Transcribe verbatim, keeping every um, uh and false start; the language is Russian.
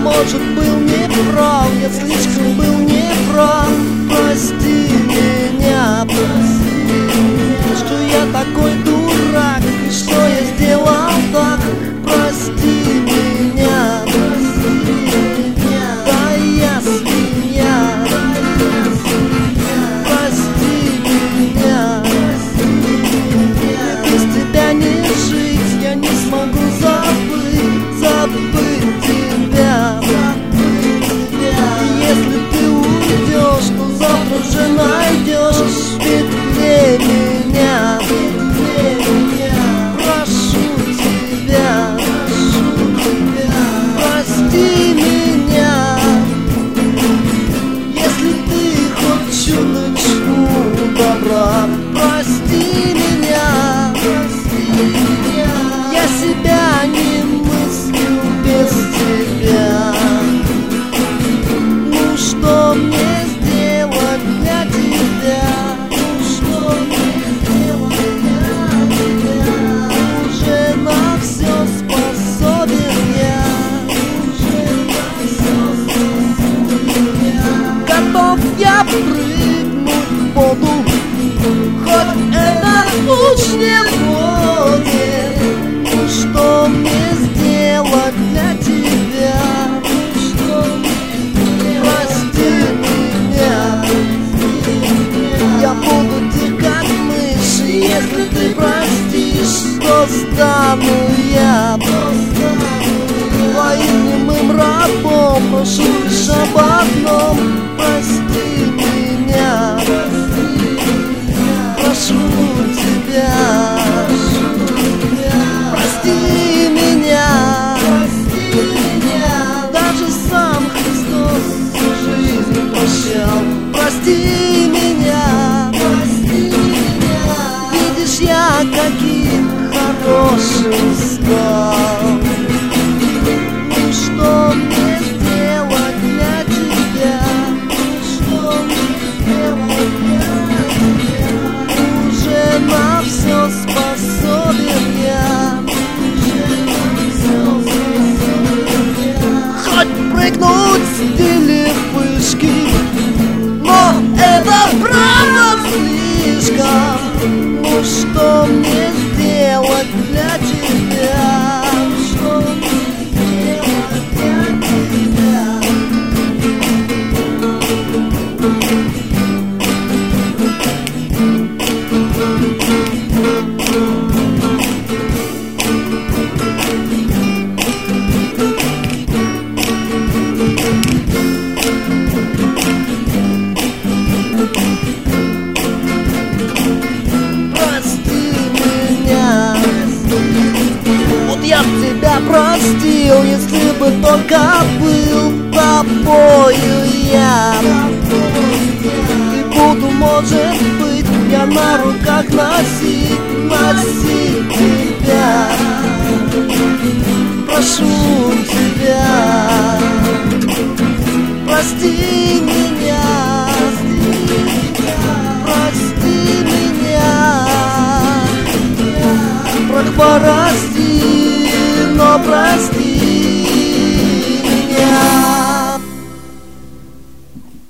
может, был неправ, я слишком был неправ. Прости меня, что я такой дурак, и что я сделал так. Прости меня, да я свинья. Прости меня, без тебя не жить, я не смогу забыть, забыть тебя. Если ты уйдешь, то завтра же найдешь, ведь для меня. Прошу тебя, прости меня. Если ты хоть чуточку добра, прости меня. Я себя не мыслю без тебя. Ну что мне сделать для тебя? Ну что мне сделать для тебя? Уже на все способен я. Уже на все способен я. Готов я прыгнуть в воду, хоть это уж не будет. Ну что мне сделать для тебя? Ну что мне, прости меня. Я буду тих как мышь, и если ты простишь, то стану я твоим немым рабом. Прошу лишь об одном, прости меня. Прошу тебя, прости меня. Даже сам Христос всю жизнь прощал. Прости меня. Видишь, я каким хорошим стал. Ну что мне сделать для тебя? Ну что мне сделать для тебя? Уже на все способен я. Уже на все способен я. Хоть прыгнуть с телепышки, но это правда слишком. Ну что мне сделать для тебя? Что мне сделать для тебя? Я б тебя простил, если бы только был тобою я. И буду, может быть, я на руках носить, носить тебя. Прошу тебя, прости меня, прости меня. Прости, но прости.